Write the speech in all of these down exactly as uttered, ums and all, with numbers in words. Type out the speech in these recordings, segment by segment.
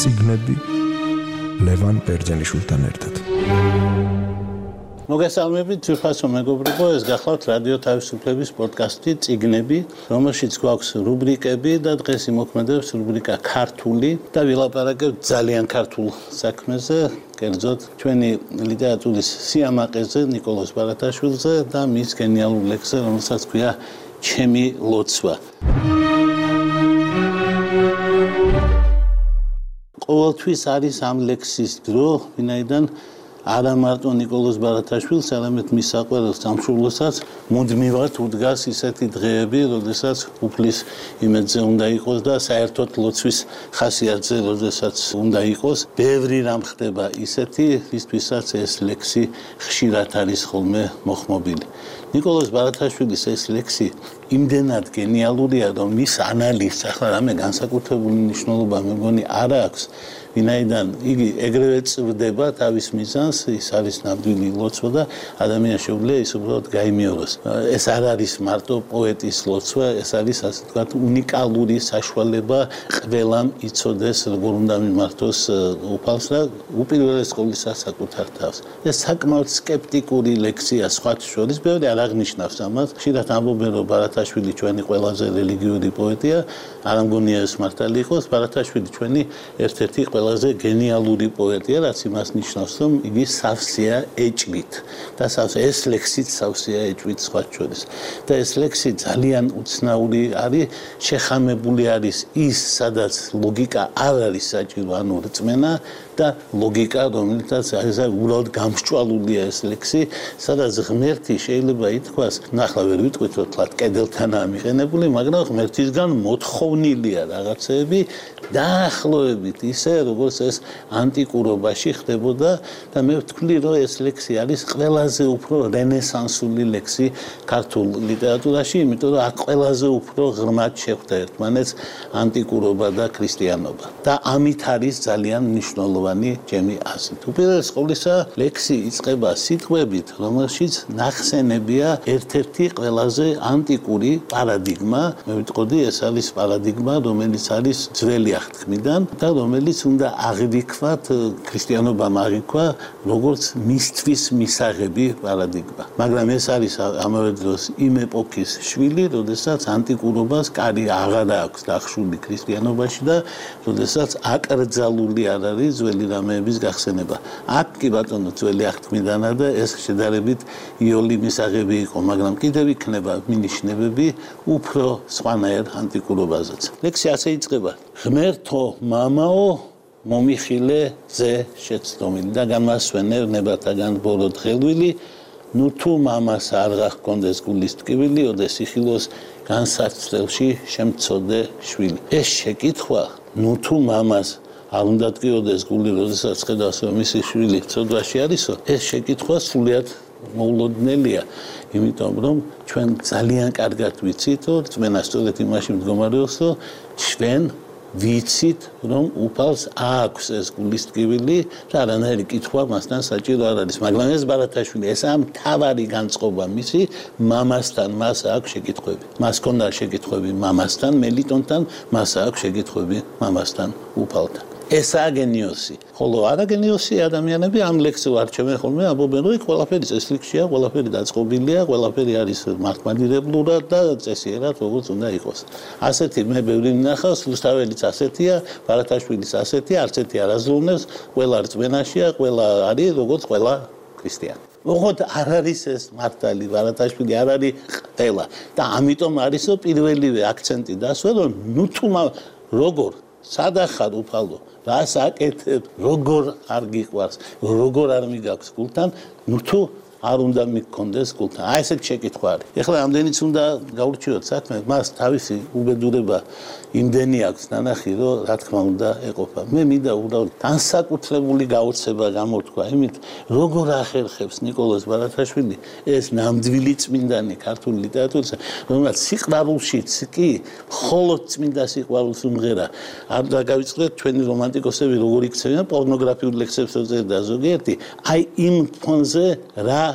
წიგნები ლევან ბერძენიშვილთან ერთად. მოგესალმებით, თვითფასო მეგობრებო, ეს გახლავთ რადიო თავისუფლების პოდკასტი წიგნები, რომელშიც გვაქვს რუბრიკები და დღეს იმოქმედებს რუბრიკა ქართული და ვილაპარაკებთ ძალიან ქართულ საქმეზე, კერძოდ ჩვენი ლიტერატურის სიამაყეზე, ნიკოლოზ ბარათაშვილზე და მის გენიალურ ლექსზე, რომელსაც ქვია ჩემი ლოცვა. ყოველთვის არის ამ ლექსის დრო, ვინაიდან არა მარტო ნიკოლოზ ბარათაშვილს, არამედ მის საყვარელ სამშობლოსაც მუდმივად უდგას ისეთი დღეები, როდესაც უფლის იმედზე უნდა იყოს და საერთოდ ლოცვის ხასიათზე, როდესაც უნდა იყოს. ბევრი რამ ხდება ისეთი, ვისთვისაც ეს ლექსი ხშირად არის ხოლმე მოხმობილი. ნიკოლოზ ბარათაშვილის ეს ლექსი იმდენად გენიალურია, რომ მის ანალიზს ახლა რამე განსაკუთრებული მნიშვნელობა მე მგონი არ აქვს, ვინაიდან იგი ეგრევე წვდება თავის მიზანს, ის არის ნამდვილი ლოცვა და ადამიანს შეუძლია ის უბრალოდ გაიმიოროს. ეს არ არის მარტო პოეტის ლოცვა, ეს არის ასე ვთქვათ უნიკალური საშუალება ყველამ იცოდეს, როგორ უნდა მიმართოს უფალს და უპირველეს ყოვლისა საკუთარ თავს. ეს საკმაოდ სკეპტიკური ლექსია სხვათა შორის, ბევრი არ აღნიშნავს ამას. ხშირად ამბობენ, რომ ბარათაშვილი ჩვენი ყველაზე რელიგიური პოეტია, არ მგონია ეს მართალი იყოს, ბარათაშვილი ჩვენი ერთ-ერთი ყველაზე გენიალური პოეტია, რაც იმას ნიშნავს, რომ იგი სავსეა ეჭვით და ეს ლექსიც სავსეა ეჭვით სხვათა შორის. და ეს ლექსი ძალიან უცნაური არის, შეხამებული არის ის, სადაც ლოგიკა არ არის საჭირო, ანუ რწმენა და ლოგიკა, რომელთაც არის უბრალოდ გამსჭვალულია ეს ლექსი, სადაც ღმერთი შეიძლება ითქვას, ნახლა ვერ ვიტყვით, რომ თლათ კედელთანაა მიყენებული, მაგრამ ღმერთისგან მოთხოვნილია რაღაცეები დაახლოებით ისე, როგორც ეს ანტიკურობაში ხდებოდა და მე ვთვლი, რომ ეს ლექსი არის ყველაზე უფრო რენესანსული ლექსი ქართულ ლიტერატურაში, იმიტომ რომ აქ ყველაზე უფრო ღრმად შეხვდა ერთმანეთს ანტიკურობა და ქრისტიანობა. და ამით არის ძალიან მნიშვნელოვანი ჩემი აზრით. უპირველეს ყოვლისა, ლექსი იწყება სიტყვებით, რომელშიც ნახსენებია ერთ-ერთი ყველაზე ანტიკური პარადიგმა. მე ვიტყოდი, ეს არის პარადიგმა, რომელიც არის ძველი აღთქმიდან და რომელიც უნდა აღიქვათ, ქრისტიანობამ აღიქვა, როგორც მისთვის მისაღები პარადიგმა. მაგრამ ეს არის ამავე დროს იმ ეპოქის შვილი, როდესაც ანტიკურობას კარი აღარ აქვს დახშული ქრისტიანობაში და როდესაც აკრძალული არ არის ძველი რამეების გახსენება. აქ კი ბატონო ძველი აღთქმიდანა და ეს შედარებით იოლი მისაღები იყო, მაგრამ კიდევ იქნება მინიშნებები უფრო სხვანაირ ანტიკურობაზეც. ლექსი ასე იწყება: ღმერთო მამაო მომიხილე ზე შეცდომილი და გამასვენე ნებათაგან ბორო დღელვილი, ნუ თუ მამას არ გახონდეს გულის ტკივილი, ოდეს იხილოს განსაცდელში შემცოდე შვილი. ეს შეკითხვა, ნუ თუ მამას არ უნდა ტკივოდეს გული, როდესაც ხედავს, რომ მისი შვილი ცოდვაში არისო, ეს შეკითხვა სულიად მოულოდნელია, იმიტომ რომ ჩვენ ძალიან კარგად ვიცით, რომ რწმენა სწორედ იმაში მდგომარეობს, რომ ჩვენ ვიცით, რომ უფალს აქვს ეს გულის ტკივილი და არანაირი კითხვა მასთან საჭირო არ არის. მაგრამ ეს ბარათაშვილი, ესაა მთავარი განწყობა მისი, მამასთან მას აქვს შეკითხვები. მას ჰქონდა შეკითხვები მამასთან, მელიტონთან, მას აქვს შეკითხვები მამასთან, უფალთან. ესაა გენიოსი. ხოლო არა გენიოსი ადამიანები ამ ლექსს ვარჩევენ ხოლმე, ამბობენ, რომ ყველაფერი წესრიგშია, ყველაფერი დაწყობილია, ყველაფერი არის მართლმადიდებლურად და წესიერად, როგორც უნდა იყოს. ასეთი მე ბევრი ვნახავს, რუსთაველიც ასეთია, ბარათაშვილიც ასეთია, არც ერთი არ აზროვნებს, ყველა რწმენაშია, ყველა არის როგორც ყველა ქრისტიანი. ოღონდ არ არის ეს მართალი, ბარათაშვილი არ არის ყველა და ამიტომ არის რომ პირველივე აქცენტი დასვა, რომ ნუ თუ როგორ სადახარ უფალო, რას აკეთებ, როგორ არ გიყვარს, როგორ არ მიგაქვს გულთან, ნუ თუ არ უნდა მიგქონდეს გულთან. აი ესეთ შეკითხვა არის. ეხლა ამდენიც უნდა გაურჩიოთ საქმე, მას თავისი უბედურება იმდენი აქვს ნანახი, რომ რა თქმა უნდა ეყოფა. მე მინდა უბრალოდ განსაკუთრებული გაოცება გამოთქვა იმით, როგორ ახერხებს ნიკოლოზ ბარათაშვილი ეს ნამდვილი წმინდანი ქართული ლიტერატურისა, რომელსაც სიყვარულშიც კი მხოლოდ წმინდა სიყვარულს უმღერა. არ დაგავიწყდეთ ჩვენი რომანტიკოსები როგორ იქცევიან პორნოგრაფიულ ლექსებს წერდა ზოგიერთი, აი იმ ფონზე რა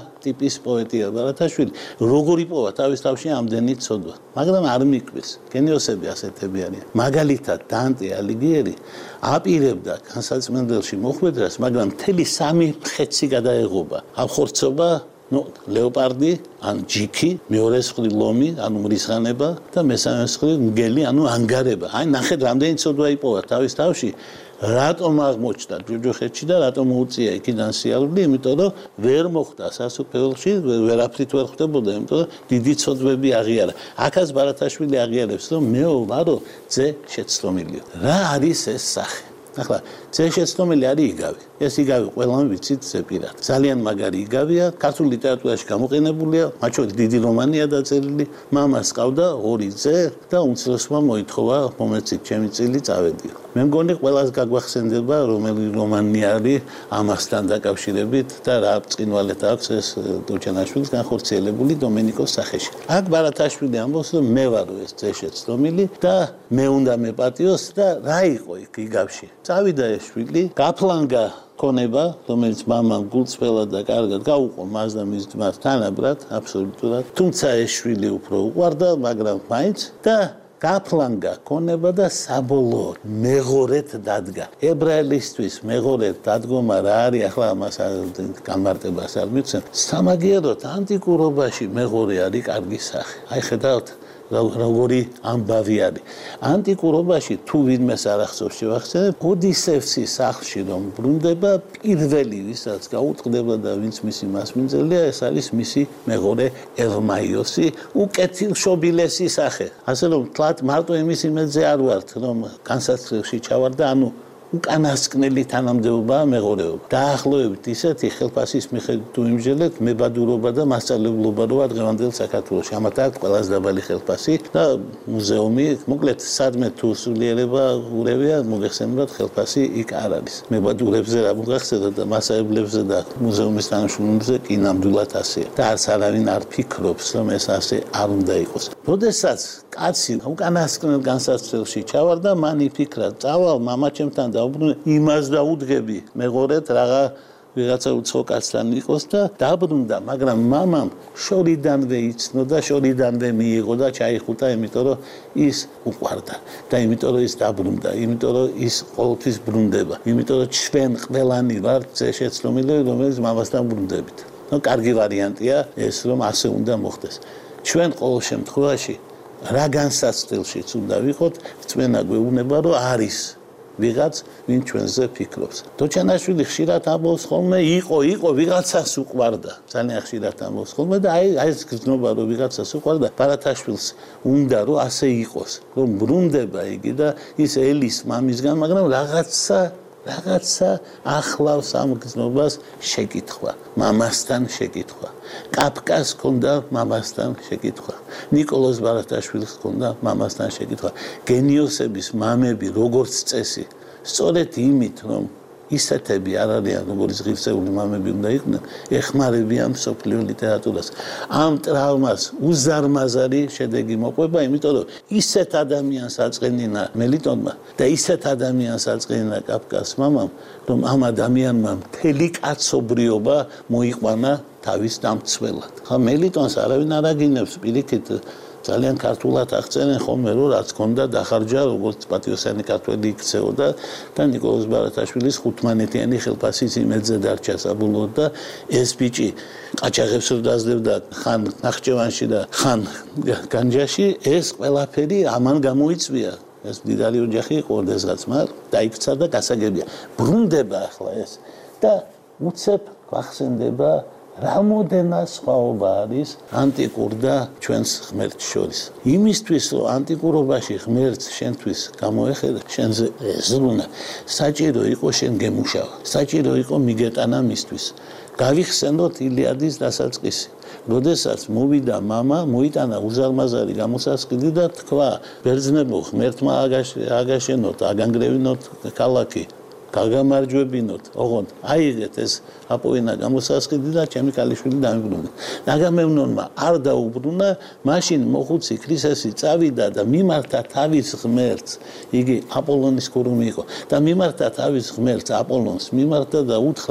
ტიპის პოეტია ბარათაშვილი, როგორი პოვა თავის თავში ამდენი ცოდვა. მაგრამ არ მიკვეს. გენიოსები ასეთები არიან. მაგალითად, დანტე ალიგიერი აპირებდა განსაცმენდელში მოხვედრას, მაგრამ მთელი სამი ხეცი გადაეღობა. ახორცობა ნუ ლეოპარდი, ან ჯიქი, მეორე მხრივ ლომი, ანუ მრისხანება და მესამე მხრივ მგელი, ანუ ანგარება. აი ნახეთ, რამდენი ცოდვა იპოვა თავის თავში. რატომ აღმოჩნდა ჯოჯოხეთში და რატომ მოუწია იქიდან სიარული? იმიტომ რომ ვერ მოხვდა სასუფეველში, ვერაფრით ვერ ხვდებოდა, იმიტომ რომ დიდი ცოდვები აღიარა. აქაც ბარათაშვილი აღიარებს, რომ მეო ვარო ძე შეცდომილიო. რა არის ეს სახე? ახლა ძე შეცდომილი არის იგავი. ეს იგავი ყველამ ვიცით ზეპირად. ძალიან მაგარი იგავია, ქართულ ლიტერატურაში გამოყენებულია, მათ შორის დიდი რომანია დაწერილი. მამას ყავდა ორი ძე და უმცროსმა მოითხოვა მომეცით ჩემი წილი წავედიო. მე მგონი ყველას გაგვახსენდება რომელი რომანი არის ამასთან დაკავშირებით და რა ბრწყინვალეთ აქვს ეს დოჩანაშვილის განხორციელებული დომენიკოს სახეში. აქ ბარათაშვილი ამბობს, რომ მე ვარო ეს ძე შეცდომილი და მე უნდა მეპატიოს და რა იყო იქ იგავში. წავიდა ეს შვილი, გაფლანგა ქონება, რომელიც მამამ გულწრფელად და კარგად გაუყო მას და მის ძმას თანაბრად, აბსოლუტურად. თუმცა ეს შვილი უფრო უყვარდა, მაგრამ მაინც და გაფლანგა ქონება და საბოლოოდ მეღორეთ დადგა. ებრაელისთვის მეღორეთ დადგომა რა არის? ახლა ამას განმარტებას არ მიცემ. სამაგიეროდ ანტიკურობაში მეღორე არის კარგი სახე. აი ხედავთ როგორი ამბავი არის. ანტიკურობაში თუ ვინმეს არ ახსოვს შევახსენებ, ოდისევსის სახლში რომ ბრუნდება, პირველი ვისაც გაუტყდება და ვინც მისი მასმინძელია, ეს არის მისი მეღორე ელმაიოსი, უკეთილშობილესი სახე. ასე რომ თლათ მარტო იმის იმედზე არ ვართ, რომ განსაცდელში ჩავარ და ანუ უკანასკნელი თანამდებობაა მეღორეობა. დაახლოებით ისეთი ხელფასის მიხედვით თუ იმსჯელეთ, მებადურობა და მასწავლებლობა როა დღევანდელ საქართველოში. ამათ აქვს ყველაზე დაბალი ხელფასი და მუზეუმი, მოკლედ სადმე თუ სულიერება ურევია, მოგეხსენებათ ხელფასი იქ არ არის. მებადურებზე რა მოგახსენებთ და მასწავლებლებზე და მუზეუმის თანამშრომლებზე კი ნამდვილად ასეა. და არც არავინ არ ფიქრობს, რომ ეს ასე არ უნდა იყოს. როდესაც კაცი უკანასკნელ განსაცდელში ჩავარ და მან იფიქრა, წავალ მამაჩემთან და იმას დაუდგები მეღორეთ რაღა ვიღაცა უცხო კაცთან იყოს და დაბრუნდა, მაგრამ მამამ შორიდანვე იცნო და შორიდანვე მიიღო და ჩაიხუტა, იმიტომ რომ ის უყვარდა და იმიტომ რომ ის დაბრუნდა, იმიტომ რომ ის ყოველთვის ბრუნდება, იმიტომ რომ ჩვენ ყველანი ვართ შეცდომილები, რომელიც მამასთან ბრუნდებით. ნუ კარგი ვარიანტია ეს, რომ ასე უნდა მოხდეს. ჩვენ ყოველ შემთხვევაში რა განსაცდელშიც უნდა ვიყოთ, რწმენა გვეუბნება, რომ არის ვიღაც ვინ ჩვენზე ფიქრობს. დოჩანაშვილი ხშირად ამბობს ხოლმე, იყო, იყო, ვიღაცას უყვარდა. ძალიან ხშირად ამბობს ხოლმე და აი აი ეს გრძნობა, რომ ვიღაცას უყვარდა, ბარათაშვილს უნდა რომ ასე იყოს, რომ ბრუნდება იგი და ის ელის მამისგან, მაგრამ რაღაცა რაღაცა ახლავს ამ გრძნობას შეკითხვა, მამასთან შეკითხვა. კაფკას ჰქონდა მამასთან შეკითხვა. ნიკოლოზ ბარათაშვილს ჰქონდა მამასთან შეკითხვა. გენიოსების მამები როგორც წესი, სწორედ იმით, რომ ისეთები არ არიან, როგორც ღირსეული მამები უნდა იყვნენ, ეხმარებიან მსოფლიო ლიტერატურას. ამ ტრავმას უზარმაზარი შედეგი მოყვება, იმიტომ რომ ისეთ ადამიანს აწყენინა მელიტონმა და ისეთ ადამიანს აწყენინა კაფკას მამამ, რომ ამ ადამიანმა მთელი კაცობრიობა მოიყვანა თავის დამცველად. ხა მელიტონს არავინ არ აგინებს, პირიქით ძალიან ქართულად აღწერენ ხოლმე, რომ რაც ჰქონდა დახარჯა, როგორც პატიოსანი ქართველი იქცეოდა და ნიკოლოზ ბარათაშვილის ხუთმანეთიანი ხელფასის იმედზე დარჩა საბოლოოდ და ეს ბიჭი ყაჩაღებს რო დაძლებდა ხან ნახჭევანში და ხან განჯაში, ეს ყველაფერი ამან გამოიწვია. ეს მდიდარი ოჯახი იყო ოდესღაც, მაგრამ დაიქცა და გასაგებია. ბრუნდება ახლა ეს და უცებ გვახსენდება რამოდენა სხვაობა არის ანტიკურ და ჩვენს ღმერთს შორის. იმისთვის, რომ ანტიკურობაში ღმერთს შენთვის გამოეხედა, შენზე ეზრუნა, საჭირო იყო შენ გემუშავა. საჭირო იყო მიგეტანა მისთვის. გავიხსენოთ ილიადის დასაწყისი. როდესაც მოვიდა მამა, მოიტანა უზარმაზარი გამოსასყიდი და თქვა, ბერძნებო, ღმერთმა აგაშენოთ, აგანგრევინოთ ქალაქი. გაგამარჯვებინოთ, ოღონდ აიღეთ ეს აპოვინა გამოსასყიდი და ჩემი ქალიშვილი დამიბრუნა. ნაგამემნონმა არ დაუბრუნა, მაშინ მოხუცი ქრისესი წავიდა და მიმართა თავის ღმერთს, იგი აპოლონის ქურუმი იყო და მიმართა თავის ღმერთს აპოლონს მიმართა და უთხრა,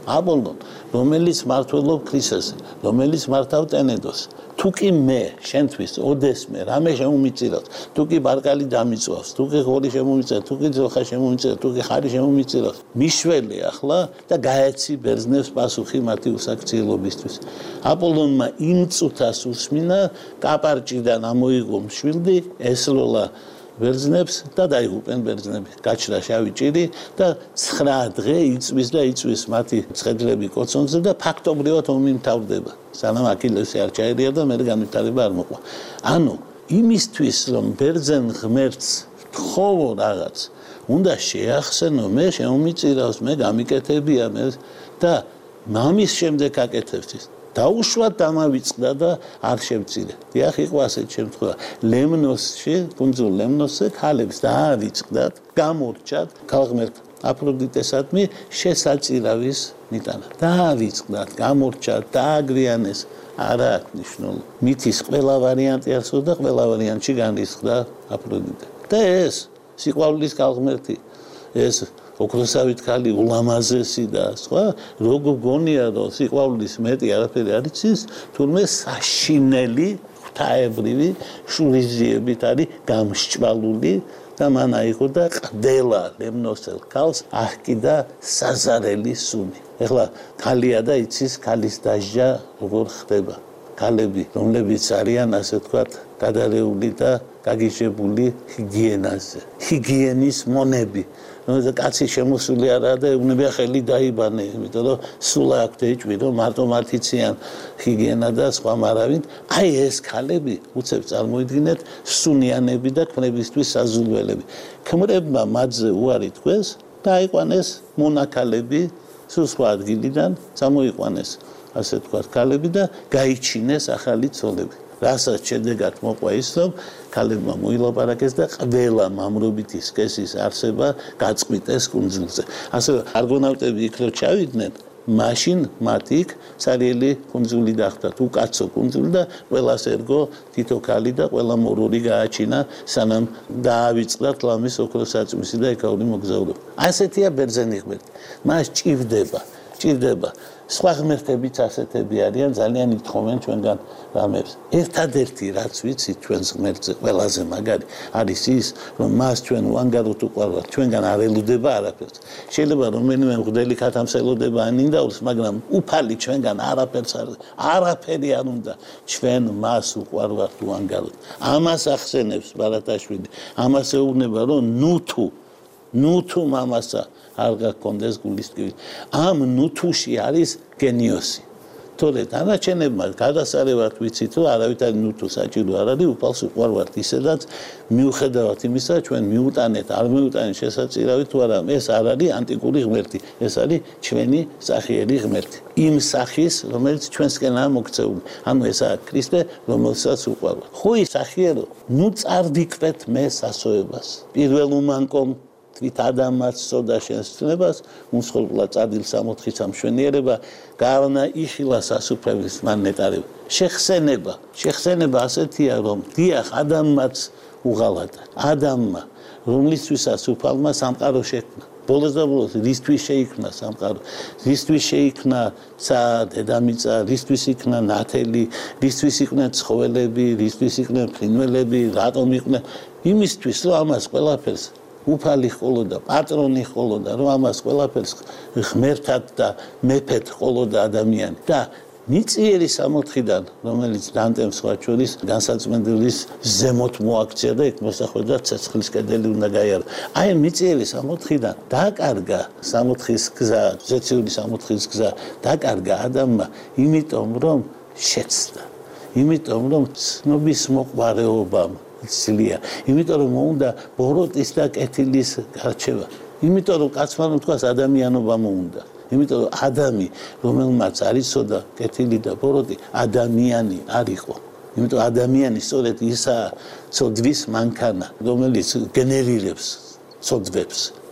აპოლონ, რომელიც მართლობ ქრისასზე, რომელიც მართავ ტენედოს. თუ კი მე შენთვის ოდესმე რამე შემომიწირავს, თუ კი ბარკალი დამიწვავს, თუ კი ღორი შემომიწირავს, თუ კი ძოხა შემომიწირავს, თუ კი ხარი შემომიწირავს, მიშველი ახლა და გაეცი ბერძნებს პასუხი მათი უსაქციელობისთვის. აპოლონმა იმ წუთას უსმინა, კაპარჭიდან ამოიღო მშვილდი, ესროლა ბერძნებს და დაიღუპენ ბერძნები. გაჩნდა შავი ჭირი და ცხრა დღე იწვის და იწვის მათი ცხედლები კოცონზე და ფაქტობრივად ომი მთავრდება. სანამ აქილევსი არ ჩაერია და მე განვითარება არ მოყვა. ანუ იმისთვის რომ ბერძენ ღმერთს თხოვო რაღაც, უნდა შეახსენო მე შემომიწირავს, მე გამიკეთებია მე და მამის შემდეგ აკეთებს. დაუშვათ დამავიწყდა და არ შევწირე. დიახ, იყო ასეთ შემთხვევა. ლემნოსში, კუნძულ ლემნოსზე ქალებს დაავიწყდათ, გამორჩათ ქალღმერთ აფროდიტესადმი შესაწირავის მიტანა. დაავიწყდათ, გამორჩათ, დააგრიანეს, არა აქვს მნიშვნელობა. მითის ყველა ვარიანტი არსებობდა, ყველა ვარიანტში განრისხდა აფროდიტე. და ეს სიყვარულის ქალღმერთი, ეს ოქროსავით ქალი ულამაზესი და სხვა, როგორ გონია რომ სიყვარულის მეტი არაფერი არ იცის, თურმე საშინელი, ღვთაებრივი შურიზიებით არის გამსჭვალული და მან აიღო და ყდელა ლემნოსელ ქალს აჰკიდა საზარელი სუნი. ეხლა ქალია და იცის ქალის დასჯა როგორ ხდება. ქალები, რომლებიც არიან ასე ვთქვათ, გადარეული და გაგიჟებული ჰიგიენაზე, ჰიგიენის მონები. და კაცი შემოსული არაა და ეუბნებია ხელი დაიბანე, იმიტომ რომ სულ აქვთ ეჭვი, რომ მარტო მათიციან ჰიგიენა და სხვა მარავინ. აი ეს ქალები უცებ წარმოიდგინეთ სუნიანები და ქმრებისთვის საზულველები. ქმრებმა მათზე უარი თქვეს და აიყვანეს მონაქალები სულ სხვა ადგილიდან, წამოიყვანეს ასე ვთქვათ ქალები და გაიჩინეს ახალი ცოლები. რასაც შედეგად მოყვა ის, რომ ქალებმა მოილაპარაკეს და ყველა მამრობითი სქესის არსება გაწყვიტეს კუნძულზე. ასევე არგონავტები იქ რო ჩავიდნენ, მაშინ მათ იქ ცარიელი კუნძული დახვდათ, უკაცო კუნძული და ყველას ერგო თითო ქალი და ყველა მორორი გააჩინა, სანამ დაავიწყდათ ლამის ოქროსაწმისი და ეკაური მოგზაურობა. ასეთია ბერძენი ღმერთი. მას ჭირდება, ჭირდება. სხვა ღმერთებიც ასეთები არიან, ძალიან ითხოვენ ჩვენგან რამებს. ერთადერთი რაც ვიცით ჩვენს ღმერთზე ყველაზე მაგარი არის ის, რომ მას ჩვენ უანგაროთ უყვარვართ, ჩვენგან არ ელოდება არაფერს. შეიძლება რომელიმე მღვდელი ქათამსელოდება ანინდაურს, მაგრამ უფალი ჩვენგან არაფერს არ არაფერი არ უნდა. ჩვენ მას უყვარვართ უანგაროთ. ამას ახსენებს ბარათაშვილი. ამას ეუბნება, რომ ნუ თუ ნუ თუ მამასა არ გაქონდეს გულისტკივი. ამ ნუთუში არის გენიოსი. თორე დანარჩენებმა გადასარევად ვიცით, რომ არავითარი ნუთუ საჭირო არ არის, უფალს უყვარვართ ისედაც მიუხედავად იმისა, ჩვენ მიუტანეთ, არ მიუტანეთ შესაწირავი თუ არა, ეს არ არის ანტიკური ღმერთი, ეს არის ჩვენი სახიერი ღმერთი. იმ სახის, რომელიც ჩვენსკენაა მოქცეული. ანუ ესაა ქრისტე, რომელსაც უყვარვართ. ხო ის სახიერო, ნუ წარდიკვეთ მე სასოებას. პირველ უმანკომ თვით ადამიანს სწოდა შენს ცნებას, უმსხვილ წადილ სამოთხის ამშვენიერება, გაავნა იხილა სასუფევის მან ნეტარება. შეხსენება, შეხსენება ასეთია, რომ დიახ ადამიანს უღალატა. ადამიანმა, რომლისთვისაც უფალმა სამყარო შექმნა. ბოლოს და ბოლოს რისთვის შეიქმნა სამყარო? რისთვის შეიქმნა დედამიწა, რისთვის იქნა ნათელი, რისთვის იყვნენ ცხოველები, რისთვის იყვნენ ფრინველები, რატომ იყვნენ? იმისთვის, რომ ამას ყველაფერს უფალი ყოლოდა, პატრონი ყოლოდა, რომ ამას ყველაფერს ღმერთად და მეფედ ყოლოდა ადამიანი. და მიწიერი სამოთხიდან, რომელიც დანტემ სხვა შორის განსაწმენდლის ზემოთ მოაქცია და იქ მოსახვედრად ცეცხლის კედელი უნდა გაიარო. აი მიწიერი სამოთხიდან დაკარგა სამოთხის გზა, ზეციური სამოთხის გზა დაკარგა ადამიანმა, იმიტომ რომ შეცდა, იმიტომ რომ ცნობის მოყვარეობამ ცლია, იმიტომ რომ უნდა ბოროტის და კეთილის გარჩევა, იმიტომ რომ კაცმა რომ თქვას ადამიანობა მოუნდა, იმიტომ რომ ადამი, რომელმაც არ იცოდა კეთილი და ბოროტი, ადამიანი არ იყო. იმიტომ ადამიანი სწორედ ისაა ცოდვის მანქანა, რომელიც გენერირებს ცოდვებს.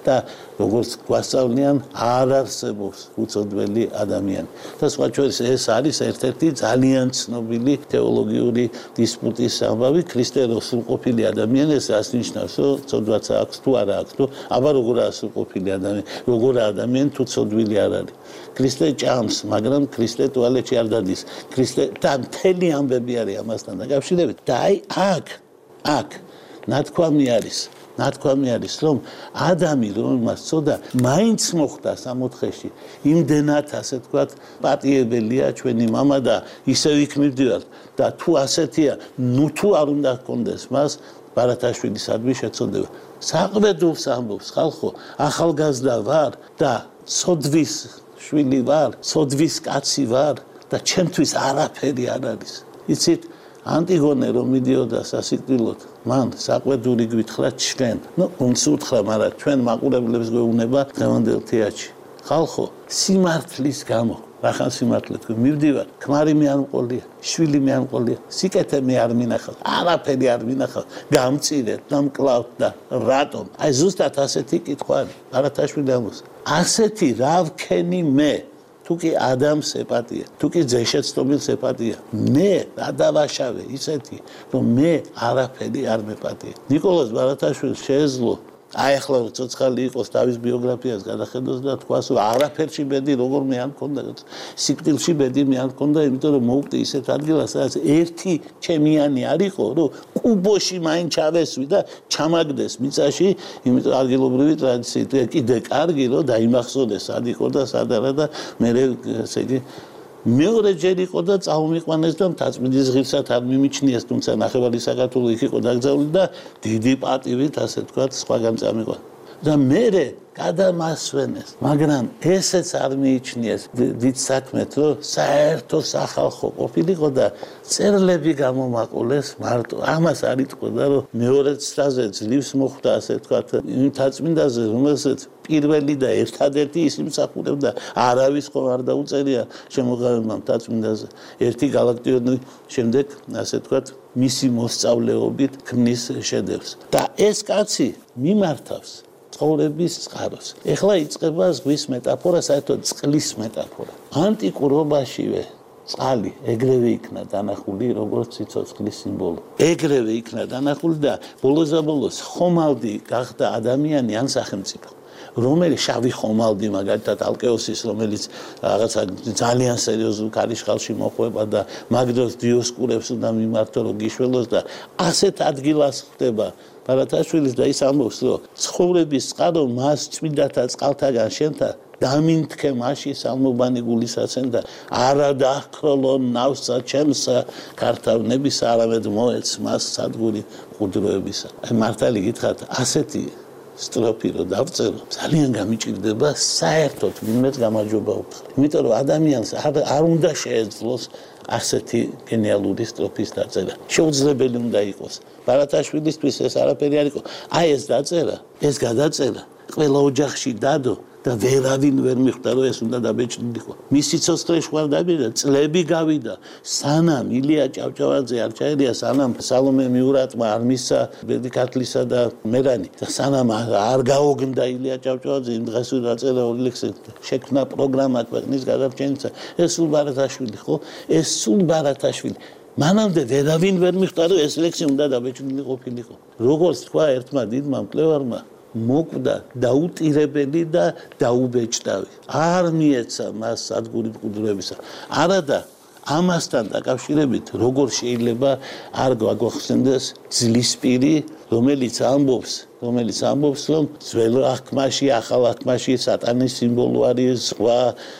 და როგორც გვასწავლიან არ არსებობს უწოდველი ადამიანი. და სხვა შორის ეს არის ერთ-ერთი ძალიან ცნობილი თეოლოგიური დისპუტის ამბავი ქრისტე რო სრულყოფილი ადამიანი ეს რას ნიშნავს რომ ცოდვაც აქვს თუ არა აქვს თუ აბა როგორაა სრულყოფილი ადამიანი როგორაა ადამიანი თუ ცოდვილი არ არის ქრისტე ჭამს მაგრამ ქრისტე ტუალეტში არ დადის ქრისტე და მთელი ამბები არის ამასთან დაკავშირებით და აი აქ აქ ნათქვამი არის ნათქვამი არის რომ ადამი რომელმაც ცოდა მაინც მოხდა სამოთხეში იმდენად ასე თქვათ პატიებელია ჩვენი მამა და ისევ იქ მივდივართ და თუ ასეთია ნუ თუ არ უნდა გქონდეს მას ბარათაშვილისადმი შეწოდება საყბედულს ამბობს ხალხო ახალგაზრდა ვარ და ცოდვის შვილი ვარ ცოდვის კაცი ვარ და ჩემთვის არაფერი არ არის იცით ანტიგონე რომ მიდიოდა სასიკვდილოდ მან საყვედური გვითხრა ჩვენ ნუ უნც უთხრა მაგრამ ჩვენ მაყურებლებს გვეუბნება დღევანდელ თეატრში ხალხო სიმართლის გამო რახან სიმართლე თქვი მივდივარ ქმარი მე არ მყოლია შვილი მე არ მყოლია სიკეთე მე არ მინახავ არაფერი არ მინახავ გამწირეთ და მკლავთ და რატომ აი ზუსტად ასეთი კითხვა არის ბარათაშვილი ამბობს ასეთი რა ვქენი მე თუკი ადამიანს ეპათია თუკი ძეშეცნობილს ეპათია მე რა დავაშავე ისეთი რომ მე არაფერი არ მეპათია ნიკოლოზ ბარათაშვილს შეეძლო აი ახლა ცოცხალი იყოს თავის ბიოგრაფიას გადახედოს და თქვას რომ არაფერში ბედი როგორ მე არ მქონდა სიკვდილში ბედი მე არ მქონდა იმიტომ რომ მოვკვდი ისეთ ადგილას სადაც ერთი ჩემიანი არ იყო რომ კუბოში მაინც ჩავესვი და ჩამაგდეს მიწაში იმიტომ ადგილობრივი ტრადიციით კიდე კარგი რომ დაიმახსოვრდეს სად იყო და სად არა და მე ესე იგი მეორე ჯერ იყო და წაუმიყვანეს და მთაწმინდის ღირსად არ მიმიჩნიეს თუმცა ნახევარი საქართველო იქ იყო დაკრძალული და დიდი პატივით ასე თქვა სხვაგან წამიყვანა და მერე გადამასვენეს მაგრამ ესეც არ მიიჩნიეს დიდ საქმეთ რომ საერთო სახალხო ყოფილიყო და წერლები გამომაყოლეს მარტო ამას არ იტყოდა რომ მეორე ცრაზე ძლივს მოხვდა ასე თქვა იმ თაწმინდაზე რომელსაც პირველი და ერთადერთი ის იმსახურებდა არავის ხო არ დაუწერია შემოღავებმა თაწმინდაზე ერთი გალაქტიონი შემდეგ ასე თქვა მისი მოსწავლეობით ქმნის შედევრს და ეს კაცი მიმართავს ცხოვრების წყაროს. ეხლა იწყება ზღვის მეტაფორა, საერთოდ წყლის მეტაფორა. ანტიკურობაშივე წყალი ეგრევე იქნა დანახული, როგორც სიცოცხლის სიმბოლო. ეგრევე იქნა დანახული და ბოლოს-ბოლოს ხომალდი გახდა ადამიანი ან სახელმწიფო. რომელიც შავი ხომალდი მაგალითად ალკეოსის რომელიც რაღაცა ძალიან სერიოზულ ქარიშხალში მოხვება და მაგდროს დიოსკურებს უნდა მიმართო რომ გიშველოს და ასეთ ადგილას ხდება ბარათაშვილის და ის ამბობს რომ ცხოვრების წყარო მას წმინდათა წყალთაგან შენთა დამინთქე მასში სალმობანი გულისაცენ და არა დახროლო ნავსა ჩემსა ქართავნების არამედ მოეც მას სადგური ყუდროებისა აი მართალი გითხრათ ასეთი სტროფი რო დავწერო ძალიან გამიჭირდება საერთოდ ვინმეც გამარჯობა უთხრა იმიტომ რომ ადამიანს არ არ უნდა შეეძლოს ასეთი გენიალური სტროფის დაწერა შეუძლებელი უნდა იყოს ბარათაშვილისთვის ეს არაფერი არ იყო აი ეს დაწერა ეს გადაწერა ყველა ოჯახში დადო და ვერავინ ვერ მიხვდა რომ ეს უნდა დაბეჭდილიყო მის სიცოცხლეში ხარ დაბეჭდა წლები გავიდა სანამ ილია ჭავჭავაძე არ ჩაერია სანამ სალომე მიურატმა არ მისცა ბედიკათლისა და მერანი და სანამ არ გაოგნდა ილია ჭავჭავაძე იმ დღეს დაწერა ორი ლექსი შექმნა პროგრამა ქვეყნის გადარჩენისა ეს სულ ბარათაშვილი ხო ეს სულ ბარათაშვილი მანამდე ვერავინ ვერ მიხვდა რომ ეს ლექსი უნდა დაბეჭდილი ყოფილიყო როგორც თქვა ერთმა დიდმა მკვლევარმა მოკვდა დაუტირებელი და დაუბეჭდავი არ მიეცა მას სადგური მყუდროებისა არადა ამასთან დაკავშირებით როგორ შეიძლება არ გვაგვახსენდეს ძლისპირი რომელიც ამბობს რომელიც ამბობს რომ ძველ აღქმაში ახალ აღქმაში სატანის სიმბოლო არის სხვა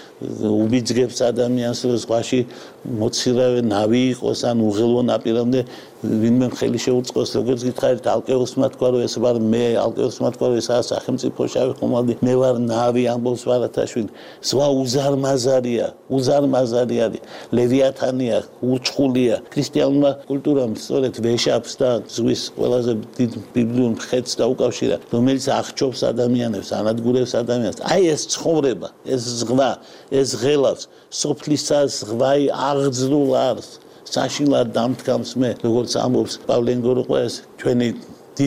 უბიძგებს ადამიანს რომ ზღვაში მოცილავე ნავი იყოს ან უღელო ნაპირამდე ვინმე ხელი შეუწყოს როგორც გითხარით ალკეოსმა თქვა რომ ეს ვარ მე ალკეოსმა თქვა რომ ესაა სახელმწიფო შავი ხომალდი მე ვარ ნავი ამბობს ბარათაშვილი ზღვა უზარმაზარია უზარმაზარი არის ლევიათანია უჩხულია ქრისტიანულმა კულტურამ სწორედ ვეშაპს და ზღვის ყველაზე დიდ ბიბლიურ მხედს დაუკავშირა რომელიც აღჭობს ადამიანებს ანადგურებს ადამიანს აი ეს ცხოვრება ეს ზღვა ეს ღელავს სოფლისა ზღვაი აღძრულ არს საშინლად დამთქამს მე როგორც ამბობს პავლე ინგოროყვეს ჩვენი დიდი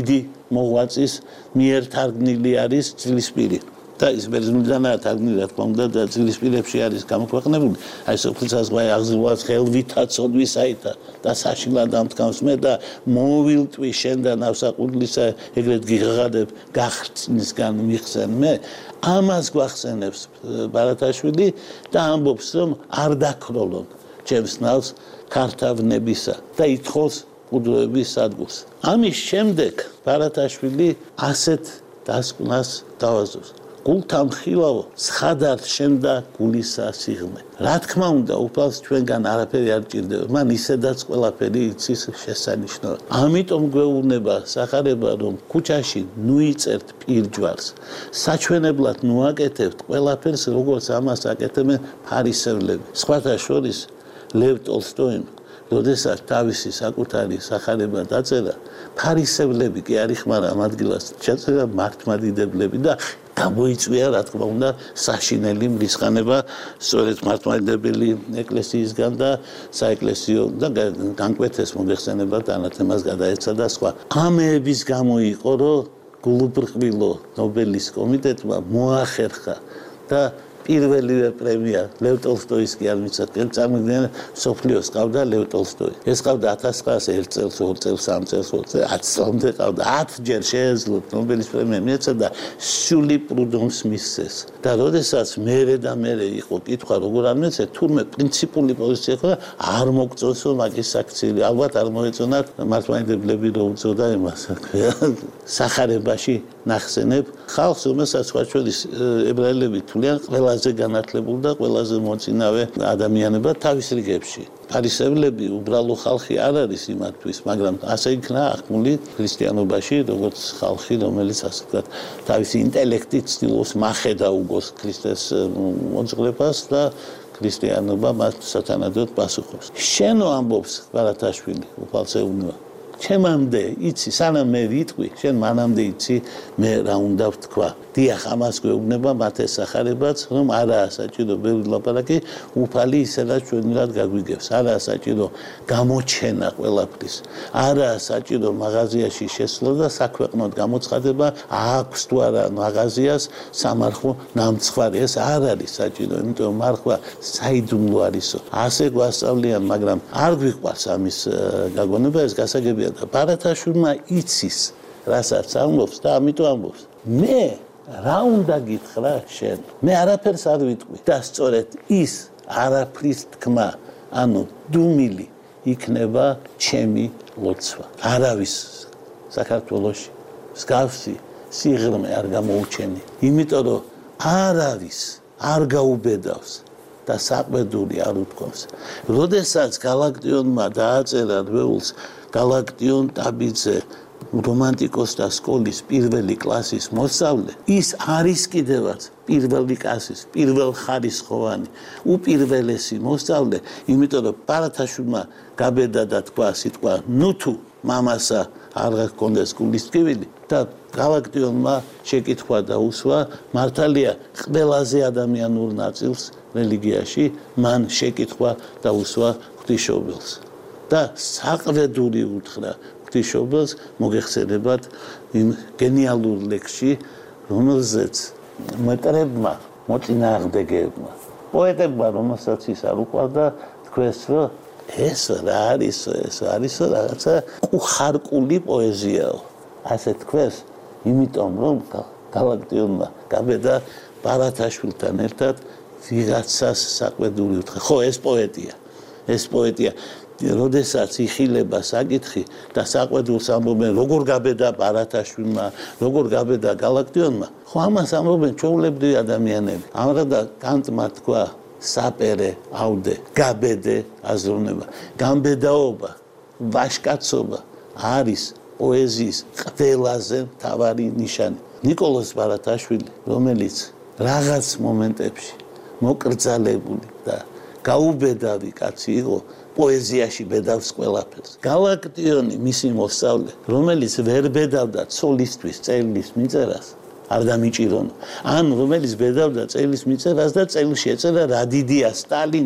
მოღვაწის მიერ თარგმნილი არის წლისპირი. და ის ბერძნულიდანაა თარგმნილი, რა თქმა უნდა, და წლისპირებში არის გამოქვეყნებული. აი სოფლისა ზღვაი აღზრდას ხელვითა ცოდვისაითა და საშინლად ამთქავს მე და მოვილტვი შენ და ნავსაყუდლისა ეგრეთ გიღაღადებ გახრწნისგან მიხსენ მე. ამას გვახსენებს ბარათაშვილი და ამბობს რომ არ დაქროლონ ჩემს ნავს ქართავნებისა და ითხოვს კუდროების სადგურს. ამის შემდეგ ბარათაშვილი ასეთ დასკვნას დავაზრდოს. გულთა მხილავო ცხადად შენდა გულისა სიღრმე. რა თქმა უნდა, უფალს ჩვენგან არაფერი არ ჭირდება. მან ისედაც ყველაფერი იცის შესანიშნავად. ამიტომ გვეუბნება სახარება, რომ ქუჩაში ნუიწერთ პირჯვარს. საჩვენებლად ნუაკეთებთ ყველაფერს, როგორც ამას აკეთებენ ფარისევლები. სხვათა შორის ლევ ტოლსტოიმ როდესაც თავისი საკუთარი სახარება დაწერა, ფარისევლები კი არ იხმარა ამ ადგილას, შეწერა მართლმადიდებლები და გამოიწვია, რა თქმა უნდა, საშინელი მრისხანება სწორედ მართლმადიდებელი ეკლესიისგან და საეკლესიო და განკვეთეს მოგეხსენება ანათემას გადაეცა და სხვა. ამეების გამო იყო, რომ გულუბრყვილო ნობელის კომიტეტმა მოახერხა და პირველივე პრემია ლევ ტოლსტოის კი არ მიცათ, წარმოიდგინე სოფლიოს ყავდა ლევ ტოლსტოი. ეს ყავდა ათას ცხრაასა ერთ წელს, ორ წელს, სამ წელს, ოთხ წელს, ათი წლამდე ყავდა. ათჯერ შეეძლოთ ნობელის პრემია მიეცა და სული პრუდონს მისცეს. და როდესაც მერე და მერე იყო კითხვა როგორ არ მიეცა, თურმე პრინციპული პოზიცია იყო და არ მოგწონსო მაგის საქციელი. ალბათ არ მოეწონა მართლმადიდებლები რო უწოდა იმას. სახარებაში ნახსენებ ხალხს, რომელსაც სხვა შორის ებრაელები თვლიან ყველაზე განათლებული და ყველაზე მოწინავე ადამიანებად თავის რიგებში. ფარისევლები უბრალო ხალხი არ არის იმათთვის, მაგრამ ასე იქნა აღქმული ქრისტიანობაში, როგორც ხალხი, რომელიც ასე ვთქვათ, თავისი ინტელექტით ცდილობს მახედა უგოს ქრისტეს მოძღვრებას და ქრისტიანობა მას სათანადოდ პასუხობს. შენო ამბობს ბარათაშვილი, უფალს ეუბნება. ჩემამდე იცი, სანამ მე ვიტყვი, შენ მანამდე იცი, მე რა უნდა ვთქვა. დიახ, ამას გვეუბნება მათ ეს სახარებაც, რომ არაა საჭირო ბევრი ლაპარაკი, უფალი ისედაც ჩვენურად გაგვიგებს. არაა საჭირო გამოჩენა ყველაფრის. არაა საჭირო მაღაზიაში შესვლა და საქვეყნოდ გამოცხადება, აქვს თუ არა მაღაზიას სამარხო ნამცხვარი. ეს არ არის საჭირო, იმიტომ მარხვა საიდუმლო არისო. ასე გვასწავლიან, მაგრამ არ გვიყვარს ამის გაგონება, ეს გასაგებია. ბარათაშვილმა იცის, რასაც ამბობს და ამიტომ ამბობს. მე რა უნდა გითხრა შენ? მე არაფერს არ ვიტყვი და სწორედ ის არაფრის თქმა, ანუ დუმილი იქნება ჩემი ლოცვა. არავის საქართველოში მსგავსი სიღრმე არ გამოუჩენი, იმიტომ რომ არავის არ გაუბედავს და საყვედური არ უთქვამს. როდესაც გალაქტიონმა დააწერა რვეულს გალაქტიონ ტაბიძე რომანტიკოსთა სკოლის პირველი კლასის მოსწავლე, ის არის კიდევაც პირველი კლასის, პირველ ხარისხოვანი, უპირველესი მოსწავლე, იმიტომ რომ ბარათაშვილმა გაბედა და თქვა სიტყვა ნუ თუ მამასა არ გქონდეს გულის ტკივილი და გალაქტიონმა შეკითხვა დაუსვა, მართალია ყველაზე ადამიანურ ნაწილს რელიგიაში მან შეკითხვა დაუსვა ღვთისმშობელს. და საყვედური უთხრა ღვთისმშობელს მოგეხსენებათ იმ გენიალურ ლექსში, რომელზეც მეტრებმა, მოწინააღმდეგეებმა, პოეტებმა, რომელსაც ის არ უყვარდა, თქვეს, რომ ეს რა არის, ეს არის რაღაცა ყუხარკული პოეზიაო. ასე თქვეს, იმიტომ რომ გალაქტიონმა გაბედა ბარათაშვილთან ერთად ვიღაცას საყვედური უთხრა. ხო, ეს პოეტია. ეს პოეტია. როდესაც იხილება საკითხი და საყვედურს ამბობენ, როგორ გაბედა ბარათაშვილმა, როგორ გაბედა გალაქტიონმა, ხო ამას ამბობენ ჩვეულებრივი ადამიანები. ამრადა კანტმა თქვა, საპერე ავდე, გაბედე აზროვნება. გამბედაობა, ვაჟკაცობა არის პოეზიის ყველაზე მთავარი ნიშანი. ნიკოლოზ ბარათაშვილი, რომელიც რაღაც მომენტებში მოკრძალებული და გაუბედავი კაცი იყო, პოეზიაში ბედავს ყველაფერს. გალაქტიონი მისი მოსწავლე, რომელიც ვერ ბედავდა ცოლისთვის წელის მიწერას, არ დამიჭირონო. ან რომელიც ბედავდა წელის მიწერას და წელში ეწერა რა დიდია სტალინი.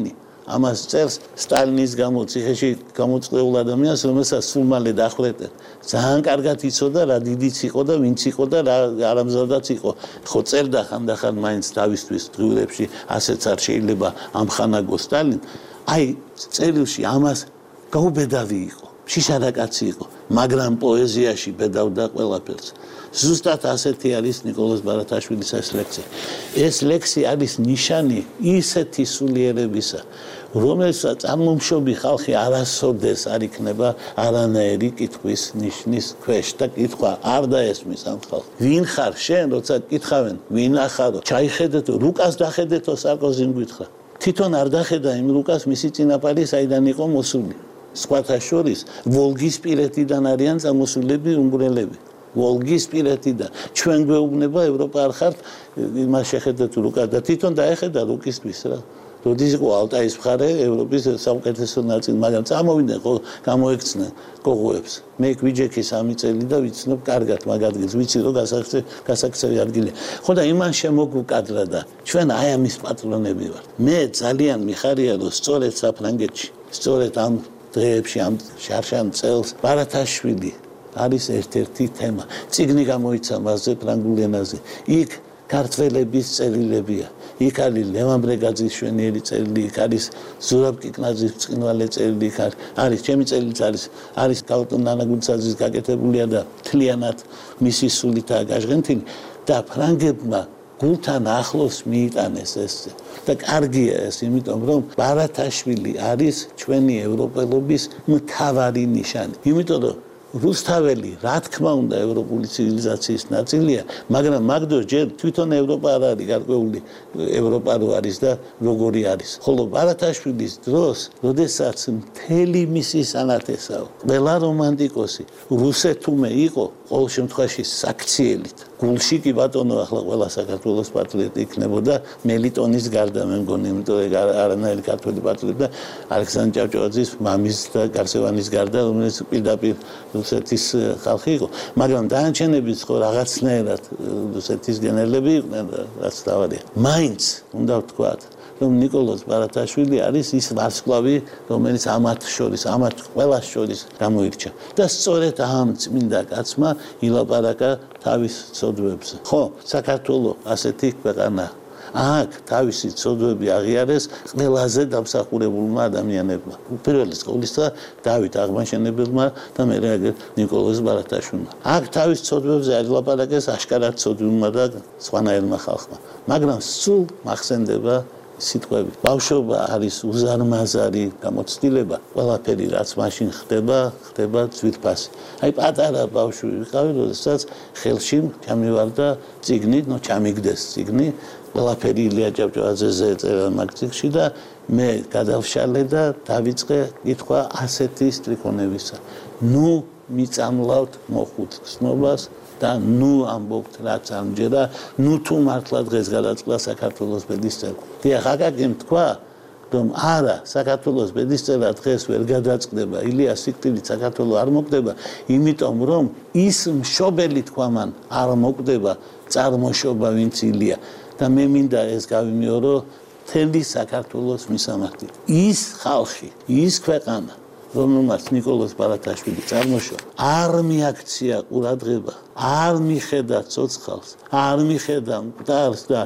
ამას წერს სტალინის გამო ციხეში გამოწყეულ ადამიანს, რომელსაც სულ მალე დახვრეტენ. ძალიან კარგად იცოდა რა დიდიც იყო და ვინც იყო და რა არამზადაც იყო. ხო წერდა ხანდახან მაინც თავისთვის დღიურებში, ასეც არ შეიძლება ამხანაგო სტალინი. აი წერილში ამას გაუბედავი იყო, შიშარაკაცი იყო, მაგრამ პოეზიაში ბედავდა ყველაფერს. ზუსტად ასეთი არის ნიკოლოზ ბარათაშვილის ეს ლექსი. ეს ლექსი არის ნიშანი ისეთი სულიერებისა, რომელსაც წარმომშობი ხალხი არასოდეს არ იქნება არანაირი კითხვის ნიშნის ქვეშ და კითხვა არ დაესმის ამ ხალხს. ვინ ხარ შენ, როცა კითხავენ, ვინ ახარო? ჩაიხედეთო, რუკას დახედეთო, სარკოზიმ გითხრა. თვითონ არ დახედა იმ რუკას მისი წინაპარი საიდან იყო მოსული. სხვათა შორის ვოლგისპირეთიდან არიან წამოსულები უნგრელები. ვოლგისპირეთიდან ჩვენ გვეუბნება ევროპა არ ხართ იმას შეხედეთ რუკას და თვითონ დაეხედა რუკისთვის რა. როდის იყო ალტაის მხარე ევროპის საუკეთესო ნაწილი, მაგრამ წამოვიდნენ გამოექცნენ კოღოებს. მე გვიჯექი სამი წელი და ვიცნობ კარგად მაგ ადგილს, ვიცი რომ გასაქცევი ადგილია. ხო და იმან შემოგვკადრა და ჩვენ აი ამის პატრონები ვართ. მე ძალიან მიხარია რომ სწორედ საფრანგეთში, სწორედ ამ დღეებში ამ შარშან წელს ბარათაშვილი არის ერთ-ერთი თემა. წიგნი გამოიცა მასზე ფრანგულ ენაზე. იქ ქართველების წერილებია. იქ არის ლევან ბრეგაძის შვენიერი წერილი, იქ არის ზურაბ კიკნაძის ბრწყინვალე წერილი, იქ არის ჩემი წერილიც არის, არის გაუტონ ნანაგუნცაძის გაკეთებულია და მთლიანად მისი სულითაა გაჟღენთილი და ფრანგებმა გულთან ახლოს მიიტანეს ეს და კარგია ეს, იმიტომ რომ ბარათაშვილი არის ჩვენი ევროპელობის მთავარი ნიშანი. იმიტომ რომ რუსთაველი რა თქმა უნდა ევროპული ცივილიზაციის ნაწილია, მაგრამ მაგდროს ჯერ თვითონ ევროპა არ არის გარკვეული ევროპა რო არის და როგორი არის. ხოლო ბარათაშვილის დროს, როდესაც მთელი მისი სანათესაო, ყველა რომანტიკოსი რუსეთუმე იყო, ყოველ შემთხვევაში საქციელით. გულში კი ბატონო ახლა ყველა საქართველოს პატრიოტი იქნებოდა მელიტონის გარდა მე მგონი, იმიტომ რომ არანაირი ქართველი პატრიოტი და ალექსანდრე ჭავჭავაძის მამის და გარსევანის გარდა, რომელიც პირდაპირ რუსეთის ხალხი იყო, მაგრამ დანარჩენებიც ხო რაღაცნაირად რუსეთის გენერლები იყვნენ, რაც თავარია. მაინც უნდა ვთქვათ, რომ ნიკოლოზ ბარათაშვილი არის ის ვარსკვლავი, რომელიც ამათ შორის, ამათ ყველას შორის გამოირჩა. და სწორედ ამ წმინდა კაცმა ილაპარაკა თავის ცოდვებზე. ხო, საქართველო ასეთი ქვეყანა. აქ თავისი ცოდვები აღიარეს ყველაზე დამსახურებულმა ადამიანებმა. უპირველეს ყოვლისა დავით აღმაშენებელმა და მერე აგერ ნიკოლოზ ბარათაშვილმა. აქ თავის ცოდვებზე აღილაპარაკეს აშკარად ცოდვილმა და სხვანაირმა ხალხმა. მაგრამ სულ მახსენდება სიტყვები. ბავშვობა არის უზარმაზარი გამოცდილება, ყველაფერი რაც მაშინ ხდება, ხდება ძვირფასი. აი პატარა ბავშვი ვიყავი, როდესაც ხელში ჩამივარდა წიგნი, ნუ ჩამიგდეს წიგნი, ყველაფერი ილია ჭავჭავაძეზე ეწერა მაგ წიგნში და მე გადავშალე და დავიწყე კითხვა ასეთი სტრიქონებისა. ნუ მიწამლავთ მოხუთ გზნობას და ნუ ამბობთ რაც ამჯერა, ნუ თუ მართლა დღეს გადაწყდა საქართველოს ბედისწერა. დიახ, აკაკიმ თქვა, რომ არა, საქართველოს ბედისწერა დღეს ვერ გადაწყდება, ილია სიკვდილით საქართველო არ მოკვდება, იმიტომ რომ ის მშობელი თქვა მან არ მოკვდება, წარმოშობა ვინც ილია. და მე მინდა ეს გავიმეორო მთელი საქართველოს მისამართი. ის ხალხი, ის ქვეყანა, რომელმაც ნიკოლოზ ბარათაშვილი წარმოშვა, არ მიაქცია ყურადღება, არ მიხედა ცოცხალს, არ მიხედა მკვდარს და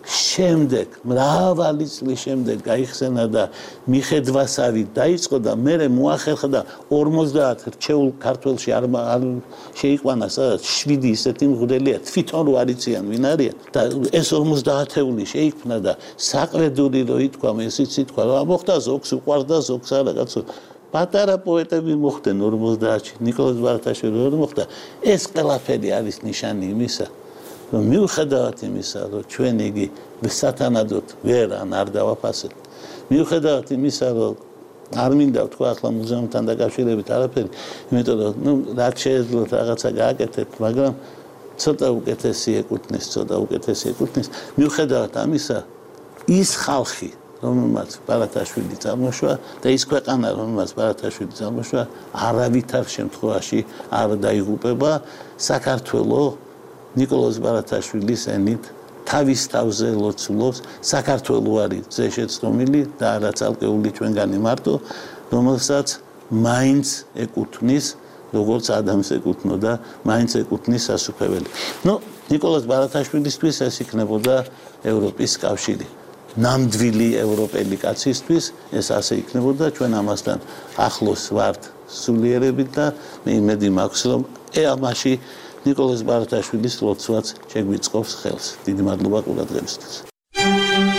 შემდეგ მრავალი წლის შემდეგ გაიხსენა და მიხედვასავი დაიწყო და მერე მოახერხა და ორმოცდაათ რჩეულ ქართველში არ შეიყვანა, სადაც შვიდი ისეთი მღვდელია, თვითონ რო არ იციან ვინ არიან და ეს ორმოცდაათეული შეიქმნა და საყრედური რო ითქვა, ესიც ითქვა, რა მოხდა, ზოგს უყვარდა, ზოგს არა, კაცო. პატარა პოეტები მოხდნენ ორმოცდაათში, ნიკოლოზ ბარათაშვილი რო მოხდა. ეს ყველაფერი არის ნიშანი იმისა, რომ მიუხედავად იმისა, რომ ჩვენ იგი სათანადოდ ვერ ან არ დავაფასებთ, მიუხედავად იმისა, რომ არ მინდა ვთქვა ახლა მუზეუმთან დაკავშირებით არაფერი, იმიტომ რომ ნუ რაც შეეძლოთ რაღაცა გააკეთეთ, მაგრამ ცოტა უკეთესი ეკუთვნის, ცოტა უკეთესი ეკუთვნის, მიუხედავად ამისა, ის ხალხი, რომელმაც ბარათაშვილი წარმოშვა და ის ქვეყანა, რომელმაც ბარათაშვილი წარმოშვა, არავითარ შემთხვევაში არ დაიღუპება. საქართველო ნიკოლოზ ბარათაშვილის ენით თავის თავზე ლოცულობს საქართველო არის ძეშეცდომილი და არა ცალკეული ჩვენგანი მარტო რომელსაც მაინც ეკუთვნის როგორც ადამიანს ეკუთვნოდა მაინც ეკუთვნის სასუფეველი. ნუ ნიკოლოზ ბარათაშვილისთვის ეს იქნებოდა ევროპის კავშირი. ნამდვილი ევროპელი კაცისთვის ეს ასე იქნებოდა ჩვენ ამასთან ახლოს ვართ სულიერებით და მე იმედი მაქვს რომ ამაში ნიკოლოზ ბარათაშვილის ლოცვაც შეგვიწყობს ხელს. დიდი მადლობა ყურადღებისთვის.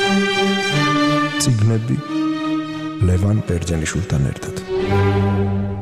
წიგნები ლევან ბერძენიშვილთან ერთად.